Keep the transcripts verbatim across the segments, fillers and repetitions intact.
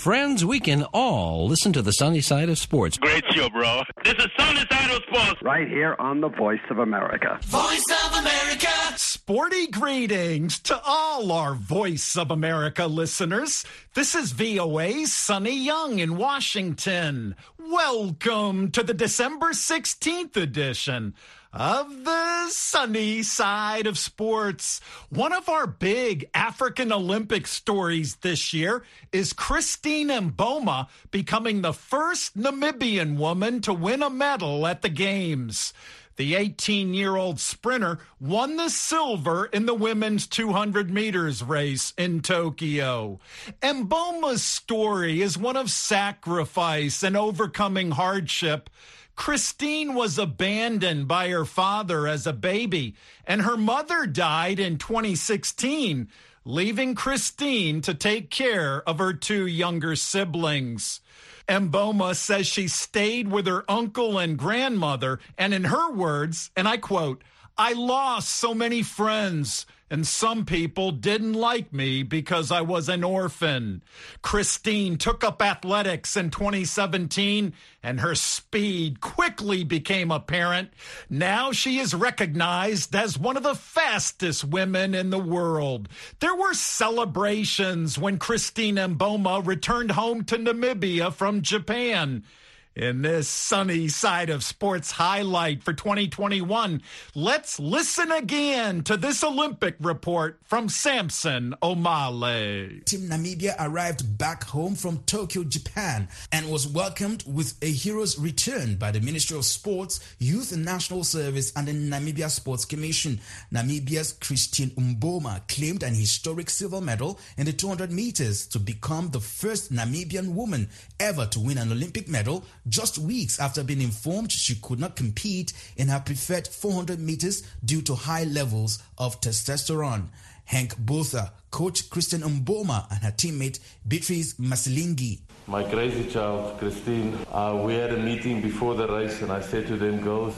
friends, we can all listen to the sunny side of sports. Great show, bro. This is Sunny Side of Sports. Right here on the Voice of America. Voice of America. Sporty greetings to all our Voice of America listeners. This is V O A's Sonny Young in Washington. Welcome to the December sixteenth edition of the Sunny Side of Sports. One of our big African Olympic stories this year is Christine Mboma becoming the first Namibian woman to win a medal at the Games. The eighteen-year-old sprinter won the silver in the women's two hundred meters race in Tokyo. Mboma's story is one of sacrifice and overcoming hardship. Christine was abandoned by her father as a baby, and her mother died in twenty sixteen, leaving Christine to take care of her two younger siblings. Mboma says she stayed with her uncle and grandmother, and in her words, and I quote, "I lost so many friends, and some people didn't like me because I was an orphan." Christine took up athletics in twenty seventeen, and her speed quickly became apparent. Now she is recognized as one of the fastest women in the world. There were celebrations when Christine Mboma returned home to Namibia from Japan. In this Sunny Side of Sports highlight for twenty twenty-one, let's listen again to this Olympic report from Samson Omale. Team Namibia arrived back home from Tokyo, Japan, and was welcomed with a hero's return by the Ministry of Sports, Youth and National Service and the Namibia Sports Commission. Namibia's Christine Mboma claimed an historic silver medal in the two hundred meters to become the first Namibian woman ever to win an Olympic medal, just weeks after being informed she could not compete in her preferred four hundred meters due to high levels of testosterone. Hank Botha, coach Christine Mboma and her teammate Beatrice Masilingi. My crazy child, Christine, uh, we had a meeting before the race and I said to them, girls,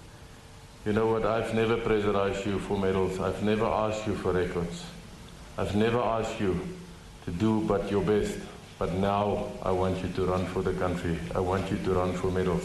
you know what, I've never pressurized you for medals. I've never asked you for records. I've never asked you to do but your best. But now I want you to run for the country. I want you to run for medals.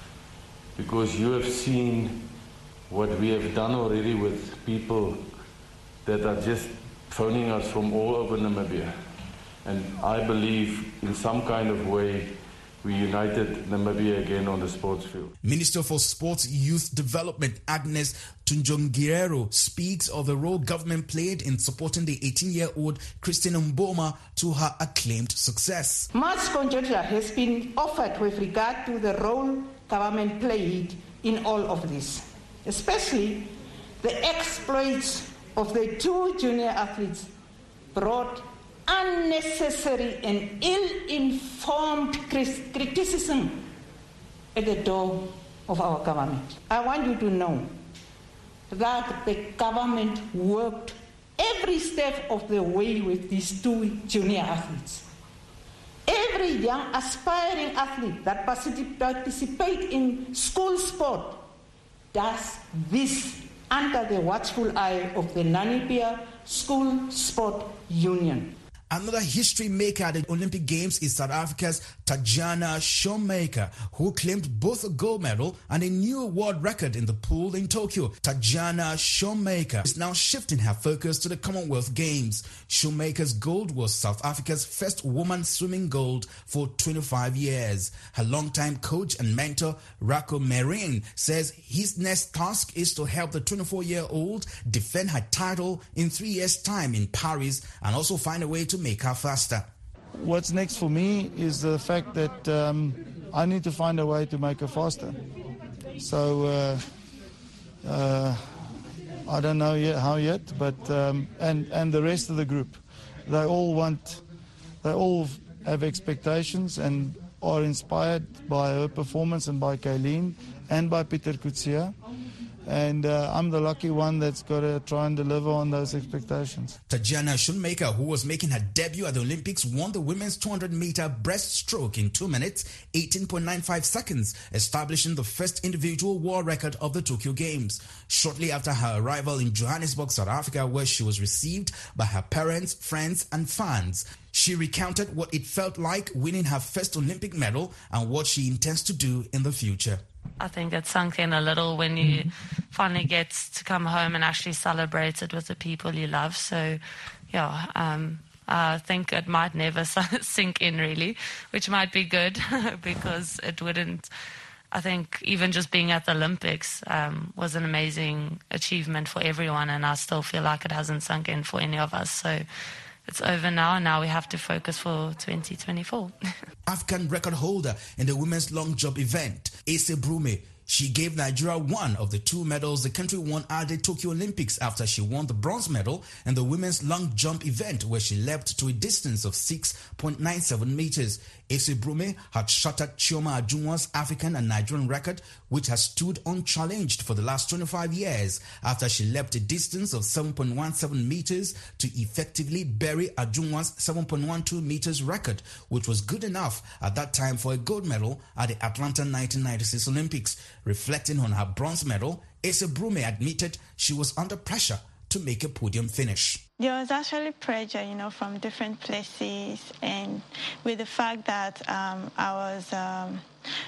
Because you have seen what we have done already with people that are just phoning us from all over Namibia. And I believe in some kind of way we united Namibia again on the sports field. Minister for Sports Youth Development Agnes Tunjongirero speaks of the role government played in supporting the eighteen-year-old Christine Mboma to her acclaimed success. Much conjecture has been offered with regard to the role government played in all of this, especially the exploits of the two junior athletes brought unnecessary and ill-informed criticism at the door of our government. I want you to know that the government worked every step of the way with these two junior athletes. Every young aspiring athlete that participate in school sport does this under the watchful eye of the Namibia School Sport Union. Another history maker at the Olympic Games is South Africa's Tatjana Schoenmaker, who claimed both a gold medal and a new world record in the pool in Tokyo. Tatjana Schoenmaker is now shifting her focus to the Commonwealth Games. Schoenmaker's gold was South Africa's first woman swimming gold for twenty-five years. Her longtime coach and mentor, Rako Marine, says his next task is to help the twenty-four-year-old defend her title in three years' time in Paris and also find a way to make her faster. What's next for me is the fact that um, I need to find a way to make her faster. So uh, uh, I don't know yet how yet, but um, and and the rest of the group, they all want, they all have expectations and are inspired by her performance and by Kayleen and by Peter Kutsia. And uh, I'm the lucky one that's got to try and deliver on those expectations. Tatjana Schoenmaker, who was making her debut at the Olympics, won the women's two hundred meter breaststroke in two minutes, eighteen point nine five seconds, establishing the first individual world record of the Tokyo Games. Shortly after her arrival in Johannesburg, South Africa, where she was received by her parents, friends, and fans, She recounted what it felt like winning her first Olympic medal and what she intends to do in the future. I think it sunk in a little when you finally get to come home and actually celebrate it with the people you love. So, yeah, um, I think it might never sink in really, which might be good because it wouldn't. I think even just being at the Olympics um, was an amazing achievement for everyone, and I still feel like it hasn't sunk in for any of us. So it's over now, and now we have to focus for twenty twenty-four. African record holder in the women's long jump event, Ese Brume. She gave Nigeria one of the two medals the country won at the Tokyo Olympics after she won the bronze medal in the women's long jump event where she leapt to a distance of six point nine seven meters. Ese Brume had shattered Chioma Ajunwa's African and Nigerian record, which has stood unchallenged for the last twenty-five years after she leapt a distance of seven point one seven meters to effectively bury Ajunwa's seven point one two meters record, which was good enough at that time for a gold medal at the Atlanta nineteen ninety-six Olympics. Reflecting on her bronze medal, Ese Brume admitted she was under pressure to make a podium finish. There was actually pressure, you know, from different places, and with the fact that um, I was um,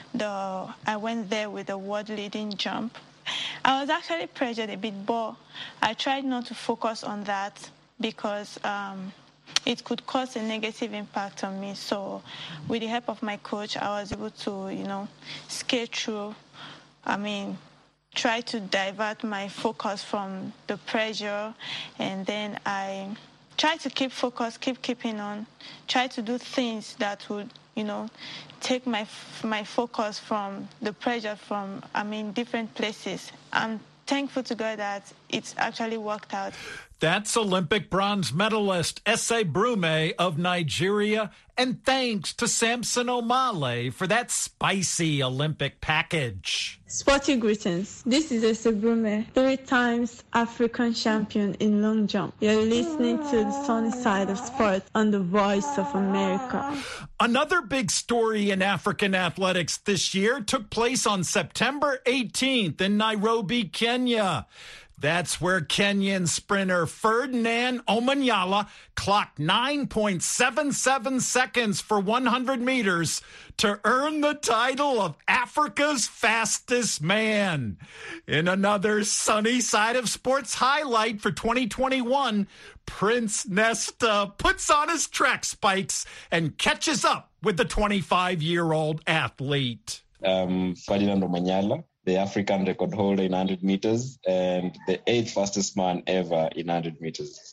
the I went there with the world leading jump, I was actually pressured a bit, but I tried not to focus on that because um, it could cause a negative impact on me. So, with the help of my coach, I was able to, you know, skate through. I mean, try to divert my focus from the pressure, and then I try to keep focus, keep keeping on, try to do things that would, you know, take my my focus from the pressure from, I mean, different places. I'm thankful to God that it's actually worked out. That's Olympic bronze medalist Ese Brume of Nigeria. And thanks to Samson Omale for that spicy Olympic package. Sporty greetings. This is Ese Brume, three times African champion in long jump. You're listening to the sunny side of sports on the Voice of America. Another big story in African athletics this year took place on September eighteenth in Nairobi, Kenya. That's where Kenyan sprinter Ferdinand Omanyala clocked nine point seven seven seconds for one hundred meters to earn the title of Africa's fastest man. In another sunny side of sports highlight for twenty twenty-one, Prince Nesta puts on his track spikes and catches up with the twenty-five-year-old athlete. Um, Ferdinand Omanyala, the African record holder in one hundred meters and the eighth fastest man ever in one hundred meters.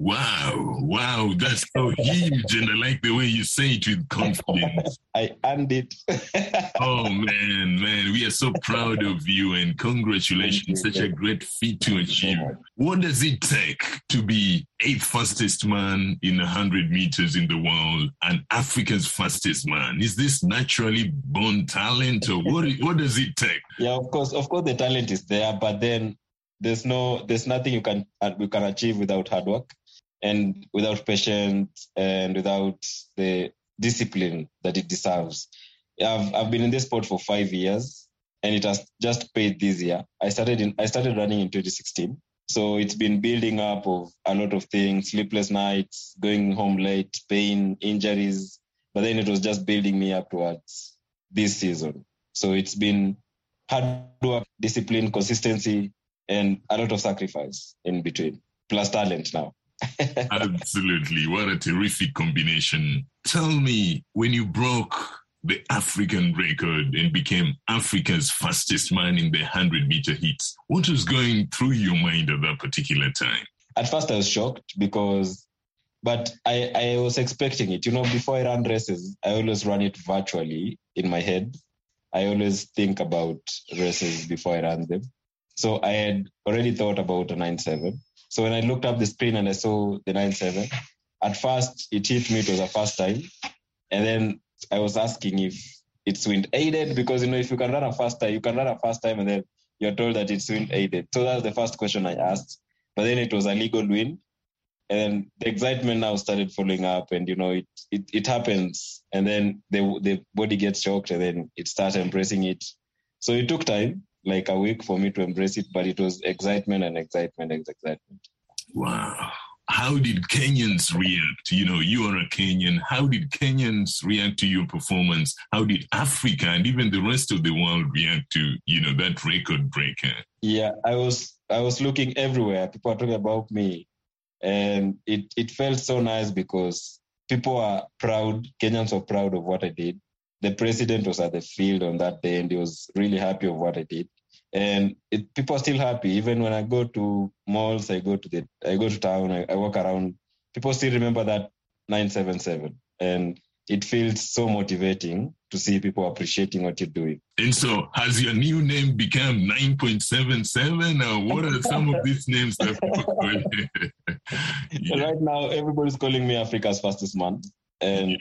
Wow, wow, that's so huge, and I like the way you say it with confidence. I earned it. Oh, man, man, we are so proud of you, and congratulations, such a great feat to achieve. What does it take to be eighth fastest man in one hundred meters in the world and Africa's fastest man? Is this naturally born talent, or what, what does it take? Yeah, of course, of course the talent is there, but then there's no, there's nothing you can, you can achieve without hard work. And without patience and without the discipline that it deserves. I've I've been in this sport for five years, and it has just paid this year. I started in I started running in twenty sixteen, so it's been building up of a lot of things: sleepless nights, going home late, pain, injuries. But then it was just building me up towards this season. So it's been hard work, discipline, consistency, and a lot of sacrifice in between, plus talent now. Absolutely. What a terrific combination. Tell me, when you broke the African record and became Africa's fastest man in the one hundred meter heats, what was going through your mind at that particular time? At first I was shocked because, but I, I was expecting it. You know, before I run races, I always run it virtually in my head. I always think about races before I run them. So I had already thought about a nine seven. So when I looked up the screen and I saw the nine seven, at first it hit me, it was a first time. And then I was asking if it's wind aided, because, you know, if you can run a fast time, you can run a fast time and then you're told that it's wind aided. So that's the first question I asked. But then it was a legal wind. And the excitement now started following up, and, you know, it it, it happens. And then the, the body gets shocked, and then it starts embracing it. So it took time, like a week for me to embrace it, but it was excitement and excitement and excitement. Wow. how did Kenyans react? You know, you are a Kenyan. How did Kenyans react to your performance? How did Africa and even the rest of the world react to, you know, that record breaker? Yeah, I was I was looking everywhere. People are talking about me. And it, it felt so nice because people are proud. Kenyans were proud of what I did. The president was at the field on that day and he was really happy of what I did. And it, people are still happy. Even when I go to malls, I go to the, I go to town, I, I walk around, people still remember that nine seven seven. And it feels so motivating to see people appreciating what you're doing. And so has your new name become nine point seven seven? Or what are some of these names that people call you? Yeah. Right now, everybody's calling me Africa's fastest man. And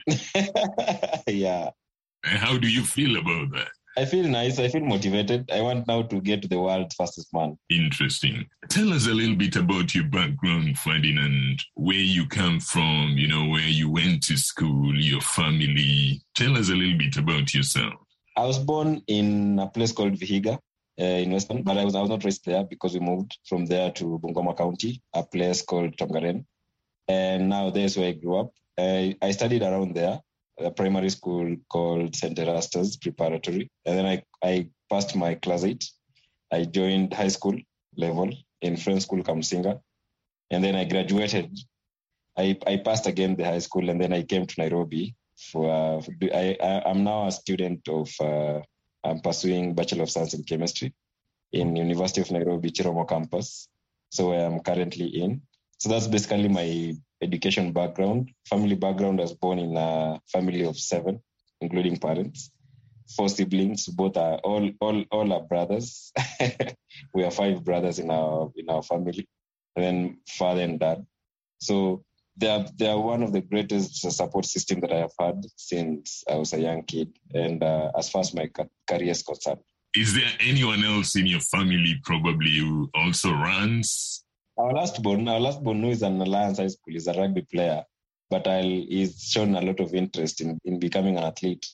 yeah. And how do you feel about that? I feel nice. I feel motivated. I want now to get to the world's fastest man. Interesting. Tell us a little bit about your background, Ferdinand, where you come from, you know, where you went to school, your family. Tell us a little bit about yourself. I was born in a place called Vihiga uh, in Western, but I was, I was not raised there because we moved from there to Bungoma County, a place called Tongaren. And now there's where I grew up. I, I studied around there. A primary school called Saint Erastus Preparatory. And then I, I passed my class eight. I joined high school level in French school Kamsinga. And then I graduated. I, I passed again the high school and then I came to Nairobi. For, uh, for I, I, I'm now a student of, uh, I'm pursuing Bachelor of Science in Chemistry in University of Nairobi, Chiromo campus. So I am currently in. So that's basically my education background. Family background, I was born in a family of seven, including parents. Four siblings, both are all all all are brothers. We are five brothers in our in our family, and then father and dad. So they are they are one of the greatest support system that I have had since I was a young kid, and uh, as far as my career is concerned. Is there anyone else in your family probably who also runs? Our last born, our last born, who is an Alliance High School, is a rugby player, but I'll, he's shown a lot of interest in, in becoming an athlete.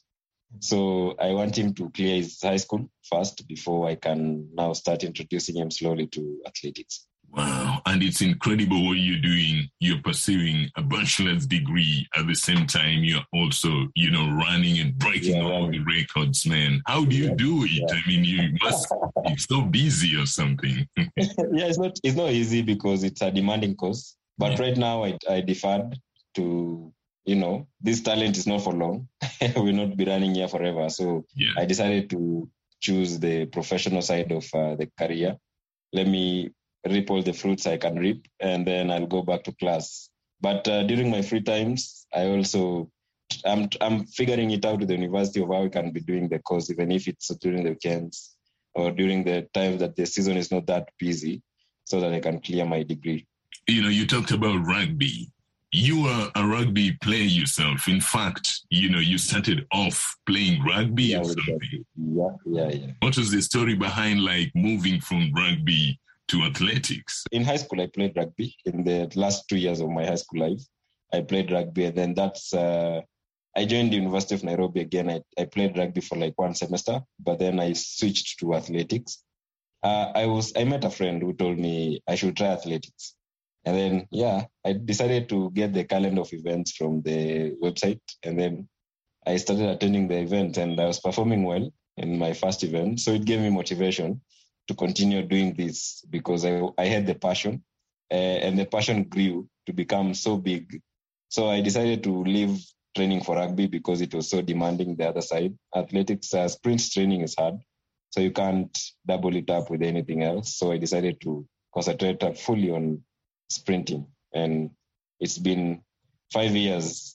So I want him to clear his high school first before I can now start introducing him slowly to athletics. Wow. And it's incredible what you're doing. You're pursuing a bachelor's degree at the same time. You're also, you know, running and breaking yeah, all right. the records, man. How do you yeah, do it? Yeah. I mean, you must be so busy or something. Yeah, it's not it's not easy because it's a demanding course. But yeah. right now I, I deferred to, you know, this talent is not for long. We'll not be running here forever. So yeah. I decided to choose the professional side of uh, the career. Let me reap all the fruits I can reap, and then I'll go back to class. But uh, during my free times, I also, I'm I'm figuring it out with the university of how I can be doing the course, even if it's during the weekends or during the time that the season is not that busy, so that I can clear my degree. You know, you talked about rugby. You are a rugby player yourself. In fact, you know, you started off playing rugby yeah, or something. Yeah, yeah, yeah. What was the story behind, like, moving from rugby to athletics? In high school, I played rugby. In the last two years of my high school life, I played rugby. And then that's, uh, I joined the University of Nairobi again. I, I played rugby for like one semester, but then I switched to athletics. Uh, I was, I met a friend who told me I should try athletics. And then, yeah, I decided to get the calendar of events from the website. And then I started attending the event and I was performing well in my first event. So it gave me motivation to continue doing this because I, I had the passion uh, and the passion grew to become so big. So I decided to leave training for rugby because it was so demanding the other side. Athletics, uh, sprint training is hard, so you can't double it up with anything else. So I decided to concentrate fully on sprinting, and it's been five years.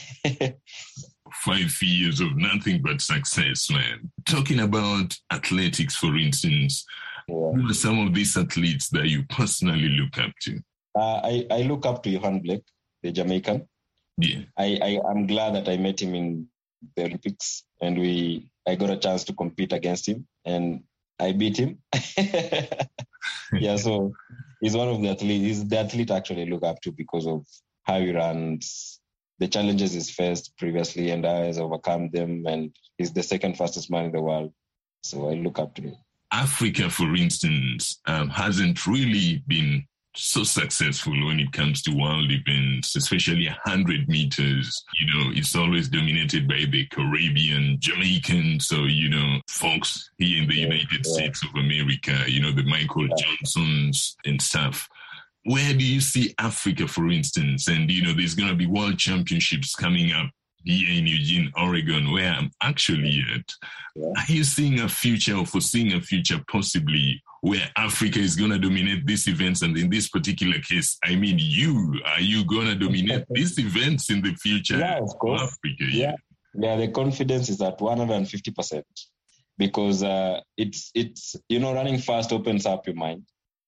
Five years of nothing but success, man. Talking about athletics, for instance, yeah. who are some of these athletes that you personally look up to? Uh, I, I look up to Johan Blake, the Jamaican. Yeah. I, I, I'm glad that I met him in the Olympics and we I got a chance to compete against him and I beat him. Yeah, so he's one of the athletes. He's the athlete I actually look up to because of how he runs, the challenges he's faced previously and how he's overcome them, and he's the second fastest man in the world. So I look up to him. Africa, for instance, um, hasn't really been so successful when it comes to world events, especially one hundred meters. You know, it's always dominated by the Caribbean, Jamaican. So, you know, folks here in the United yeah. States of America, you know, the Michael Johnsons and stuff. Where do you see Africa, for instance? And, you know, there's going to be world championships coming up here in Eugene, Oregon, where I'm actually at. Yeah. Are you seeing a future or foreseeing a future possibly where Africa is going to dominate these events? And in this particular case, I mean, you, are you going to dominate these events in the future? Yeah, of course. Africa, yeah. yeah, the confidence is at one hundred fifty percent because uh, it's, it's, you know, running fast opens up your mind.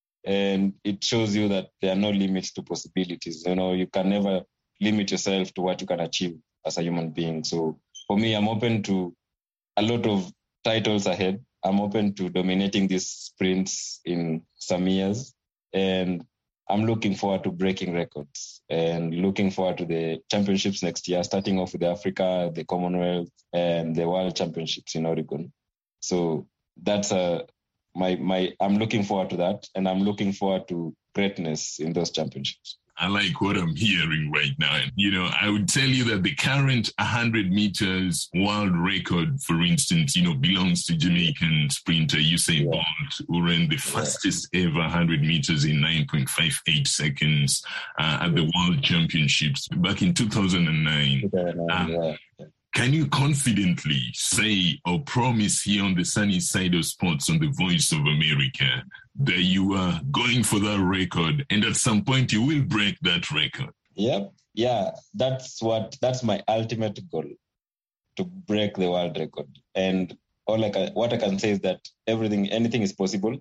And it shows you that there are no limits to possibilities. You know, you can never limit yourself to what you can achieve as a human being. So for me, I'm open to a lot of titles ahead. I'm open to dominating these sprints in some years. And I'm looking forward to breaking records and looking forward to the championships next year, starting off with Africa, the Commonwealth, and the World Championships in Oregon. So that's a... My my, I'm looking forward to that, and I'm looking forward to greatness in those championships. I like what I'm hearing right now. And, you know, I would tell you that the current one hundred meters world record, for instance, you know, belongs to Jamaican sprinter Usain yeah. Bolt, who ran the fastest yeah. ever one hundred meters in nine point five eight seconds uh, at the World Championships back in two thousand nine. Uh, yeah. Can you confidently say or promise here on the Sunny Side of Sports on the Voice of America that you are going for that record and at some point you will break that record? Yep. Yeah, that's what that's my ultimate goal, to break the world record. And all I can, what I can say is that everything, anything is possible,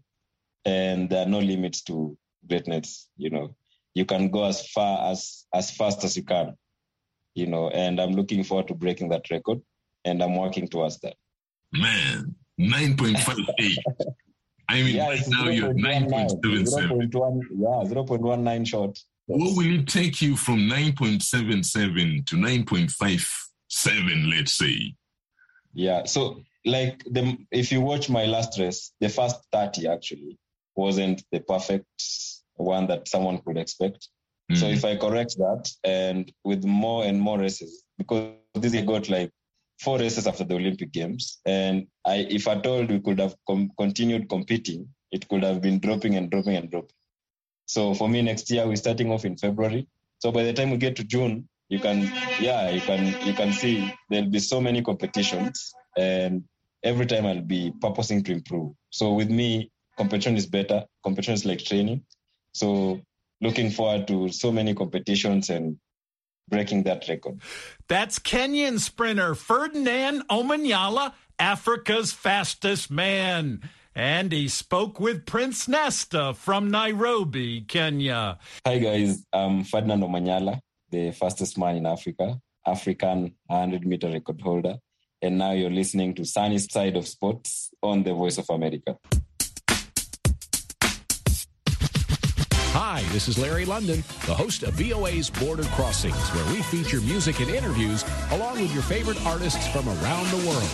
and there are no limits to greatness. You know, you can go as far as as fast as you can. You know, and I'm looking forward to breaking that record, and I'm working towards that. Man, nine point five eight. I mean, yeah, right now you're nine point seven seven. Yeah, zero point one nine short. What will it take you from nine point seven seven to nine point five seven, let's say? Yeah, so like the if you watch my last race, the first thirty actually wasn't the perfect one that someone could expect. Mm-hmm. So if I correct that, and with more and more races, because this year got like four races after the Olympic Games, and I, if I told we could have com- continued competing, it could have been dropping and dropping and dropping. So for me, next year we're starting off in February. So by the time we get to June, you can, yeah, you can, you can see there'll be so many competitions, and every time I'll be purposing to improve. So with me, competition is better. Competition is like training. So looking forward to so many competitions and breaking that record. That's Kenyan sprinter Ferdinand Omanyala, Africa's fastest man. And he spoke with Prince Nesta from Nairobi, Kenya. Hi, guys. I'm Ferdinand Omanyala, the fastest man in Africa, African one hundred meter record holder. And now you're listening to Sunny Side of Sports on the Voice of America. Hi, this is Larry London, the host of V O A's Border Crossings, where we feature music and interviews along with your favorite artists from around the world.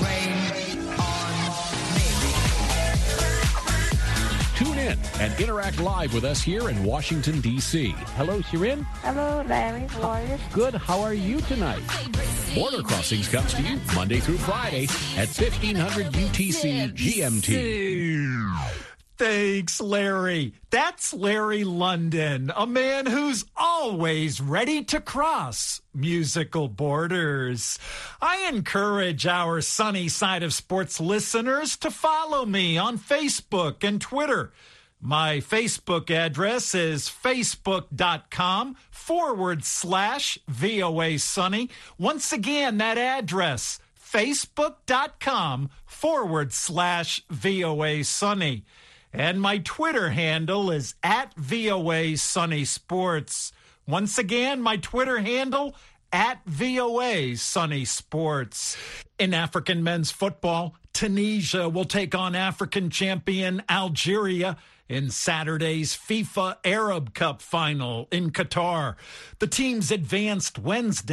Tune in and interact live with us here in Washington, D C Hello, Shirin. Hello, Larry. How are you? Good. How are you tonight? Border Crossings comes to you Monday through Friday at fifteen hundred U T C G M T. Thanks, Larry. That's Larry London, a man who's always ready to cross musical borders. I encourage our Sunny Side of Sports listeners to follow me on Facebook and Twitter. My Facebook address is facebook.com forward slash VOA Sunny. Once again, that address, facebook.com forward slash VOA Sunny. And my Twitter handle is at V O A Sunny Sports. Once again, my Twitter handle, at V O A Sunny Sports. In African men's football, Tunisia will take on African champion Algeria in Saturday's FIFA Arab Cup final in Qatar. The teams advanced Wednesday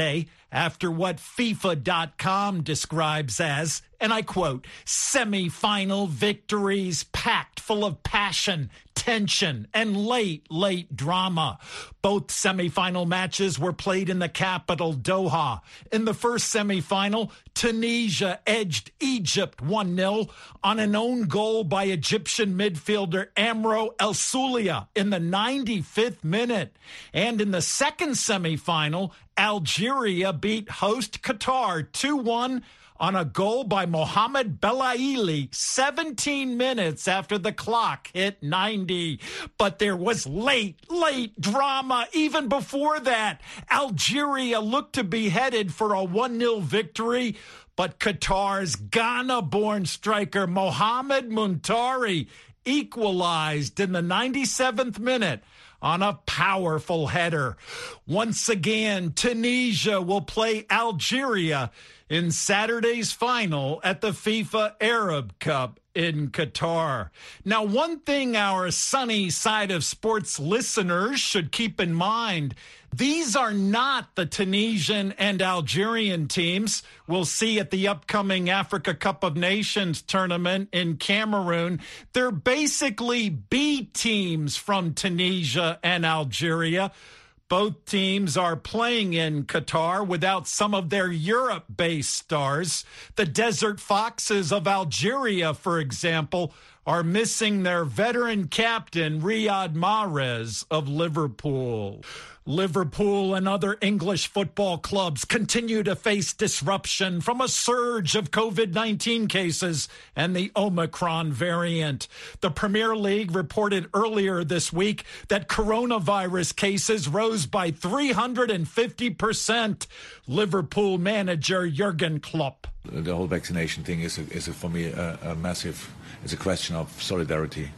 after what FIFA dot com describes as, and I quote, semi-final victories packed full of passion, tension, and late, late drama. Both semi-final matches were played in the capital, Doha. In the first semi-final, Tunisia edged Egypt one nil on an own goal by Egyptian midfielder Amro El Soulia in the ninety-fifth minute. And in the second semi-final, Algeria beat host Qatar two one on a goal by Mohamed Belaili seventeen minutes after the clock hit ninety. But there was late, late drama even before that. Algeria looked to be headed for a one nil victory, but Qatar's Ghana-born striker Mohamed Muntari equalized in the ninety-seventh minute on a powerful header. Once again, Tunisia will play Algeria in Saturday's final at the FIFA Arab Cup in Qatar. Now, one thing our sunny side of sports listeners should keep in mind, these are not the Tunisian and Algerian teams we'll see at the upcoming Africa Cup of Nations tournament in Cameroon. They're basically B teams from Tunisia and Algeria. Both teams are playing in Qatar without some of their Europe-based stars. The Desert Foxes of Algeria, for example, are missing their veteran captain, Riyad Mahrez of Liverpool. Liverpool and other English football clubs continue to face disruption from a surge of COVID nineteen cases and the Omicron variant. The Premier League reported earlier this week that coronavirus cases rose by three hundred fifty percent. Liverpool manager Jurgen Klopp. The whole vaccination thing is, a, is a, for me, a, a massive, it's a question of solidarity,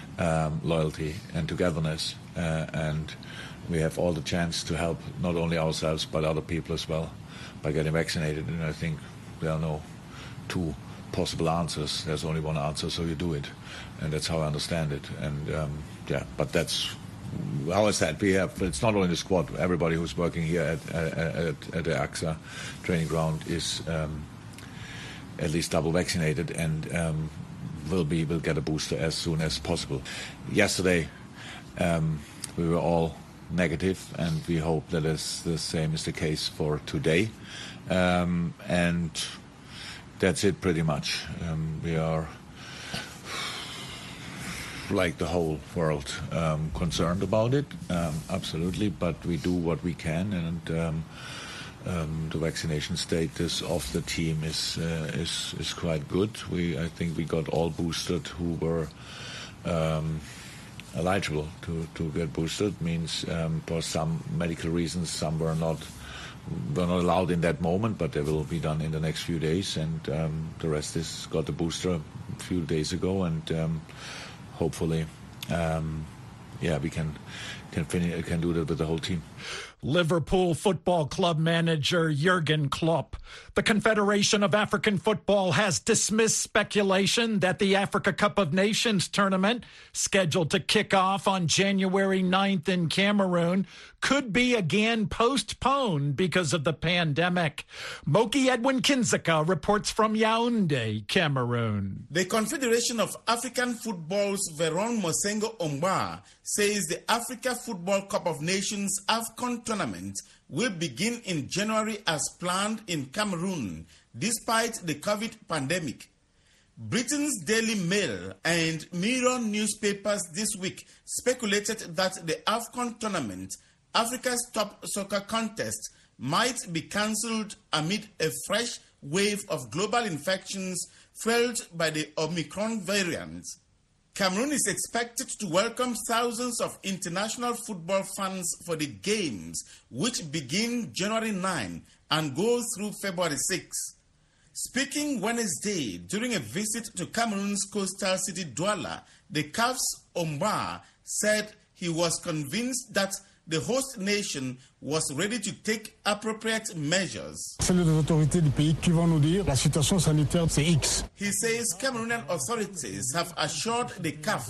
um, loyalty, and togetherness. Uh, and we have all the chance to help not only ourselves but other people as well by getting vaccinated. And I think there are no two possible answers. There's only one answer, so you do it. And that's how I understand it. And um, yeah, but that's how I said, we have, it's not only the squad, everybody who's working here at, at, at, at the A X A training ground is um, at least double vaccinated and um, will be, will get a booster as soon as possible. Yesterday, um, we were all negative, and we hope that is the same is the case for today. Um, and that's it pretty much. Um, we are, like the whole world, um, concerned about it, um, absolutely, but we do what we can, and um, um, the vaccination status of the team is, uh, is is quite good. We, I think we got all boosted who were um, eligible to, to get boosted. Means um, for some medical reasons, some were not were not allowed in that moment, but they will be done in the next few days, and um, the rest is got the booster a few days ago, and um, hopefully, um, yeah, we can can finish, can do that with the whole team. Liverpool Football Club manager Jurgen Klopp. The Confederation of African Football has dismissed speculation that the Africa Cup of Nations tournament, scheduled to kick off on January ninth in Cameroon, could be again postponed because of the pandemic. Moki Edwin Kinzeka reports from Yaoundé, Cameroon. The Confederation of African Football's Veron Mosengo Omba says the Africa Football Cup of Nations AFCON tournament will begin in January as planned in Cameroon, despite the COVID pandemic. Britain's Daily Mail and Mirror newspapers this week speculated that the AFCON tournament, Africa's top soccer contest, might be cancelled amid a fresh wave of global infections fueled by the Omicron variant. Cameroon is expected to welcome thousands of international football fans for the games, which begin January ninth and go through February sixth. Speaking Wednesday during a visit to Cameroon's coastal city Douala, the C A F's Omba said he was convinced that the host nation was ready to take appropriate measures. C'est les autorités du pays qui vont nous dire la situation sanitaire c'est X. He says Cameroonian authorities have assured the C A F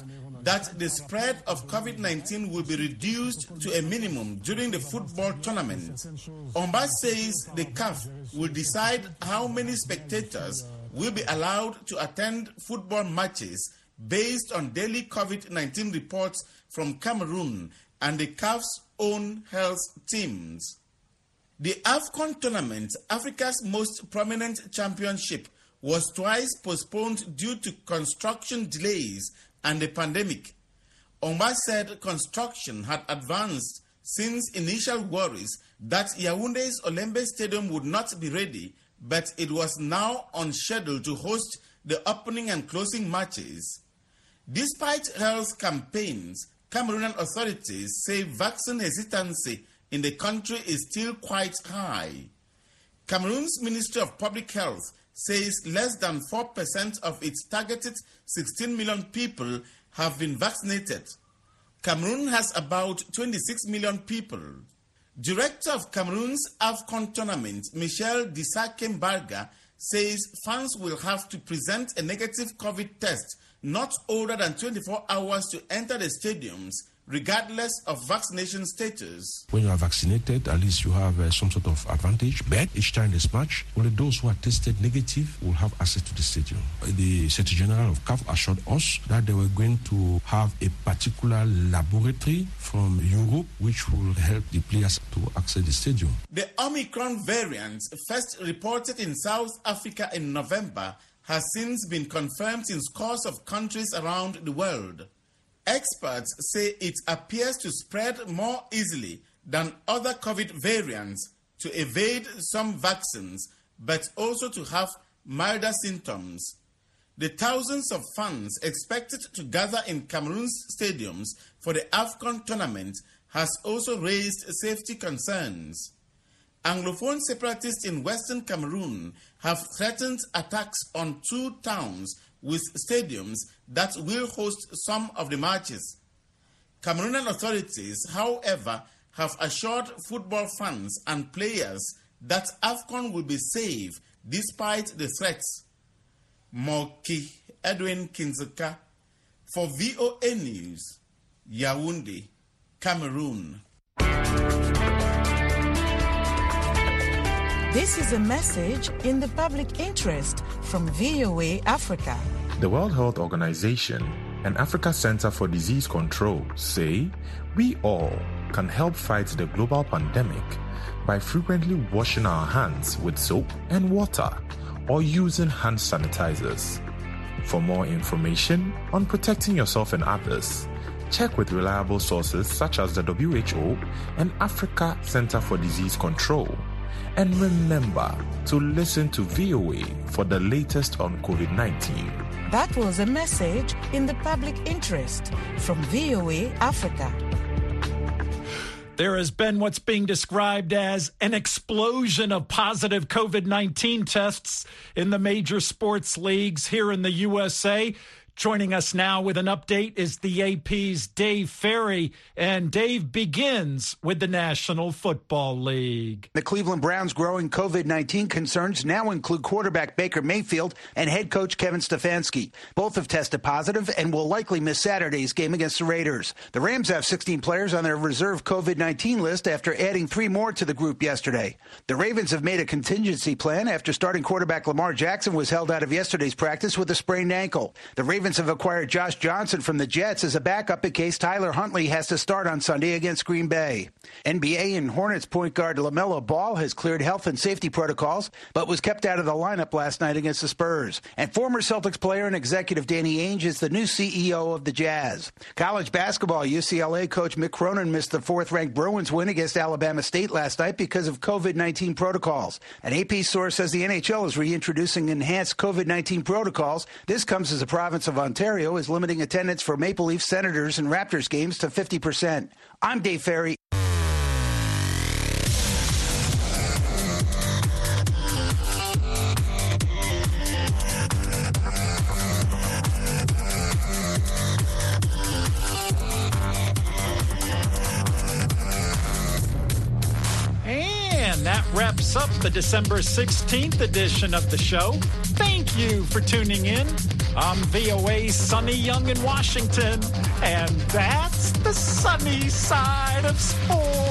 that the spread of COVID nineteen will be reduced to a minimum during the football tournament. Omba says the C A F will decide how many spectators will be allowed to attend football matches based on daily COVID nineteen reports from Cameroon and the C A F's own health teams. The AFCON tournament, Africa's most prominent championship, was twice postponed due to construction delays and the pandemic. Omba said construction had advanced since initial worries that Yaounde's Olembe Stadium would not be ready, but it was now on schedule to host the opening and closing matches. Despite health campaigns, Cameroonian authorities say vaccine hesitancy in the country is still quite high. Cameroon's Ministry of Public Health says less than four percent of its targeted sixteen million people have been vaccinated. Cameroon has about twenty-six million people. Director of Cameroon's AFCON tournament, Michel Dissakembarga, says fans will have to present a negative COVID test not older than twenty-four hours to enter the stadiums, regardless of vaccination status. When you are vaccinated, at least you have uh, some sort of advantage. But each time there's match, only those who are tested negative will have access to the stadium. The Secretary General of C A F assured us that they were going to have a particular laboratory from Europe which will help the players to access the stadium. The Omicron variant, first reported in South Africa in November, has since been confirmed in scores of countries around the world. Experts say it appears to spread more easily than other COVID variants, to evade some vaccines, but also to have milder symptoms. The thousands of fans expected to gather in Cameroon's stadiums for the AFCON tournament has also raised safety concerns. Anglophone separatists in Western Cameroon have threatened attacks on two towns with stadiums that will host some of the matches. Cameroonian authorities, however, have assured football fans and players that AFCON will be safe despite the threats. Moki Edwin Kinzuka for V O A News, Yaoundé, Cameroon. This is a message in the public interest from V O A Africa. The World Health Organization and Africa Center for Disease Control say we all can help fight the global pandemic by frequently washing our hands with soap and water or using hand sanitizers. For more information on protecting yourself and others, check with reliable sources such as the W H O and Africa Center for Disease Control. And remember to listen to V O A for the latest on COVID nineteen. That was a message in the public interest from V O A Africa. There has been what's being described as an explosion of positive COVID nineteen tests in the major sports leagues here in the U S A. Joining us now with an update is the A P's Dave Ferry, and Dave begins with the National Football League. The Cleveland Browns' growing COVID nineteen concerns now include quarterback Baker Mayfield and head coach Kevin Stefanski. Both have tested positive and will likely miss Saturday's game against the Raiders. The Rams have sixteen players on their reserve COVID nineteen list after adding three more to the group yesterday. The Ravens have made a contingency plan after starting quarterback Lamar Jackson was held out of yesterday's practice with a sprained ankle. The Ravens have acquired Josh Johnson from the Jets as a backup in case Tyler Huntley has to start on Sunday against Green Bay. N B A and Hornets point guard LaMelo Ball has cleared health and safety protocols, but was kept out of the lineup last night against the Spurs. And former Celtics player and executive Danny Ainge is the new C E O of the Jazz. College basketball, U C L A coach Mick Cronin missed the fourth-ranked Bruins win against Alabama State last night because of COVID nineteen protocols. An A P source says the N H L is reintroducing enhanced COVID nineteen protocols. This comes as the province of Ontario is limiting attendance for Maple Leaf, Senators, and Raptors games to fifty percent. I'm Dave Ferry. And that wraps up the December sixteenth edition of the show. Thank you for tuning in. I'm V O A's Sonny Young in Washington, and that's the sunny side of sports.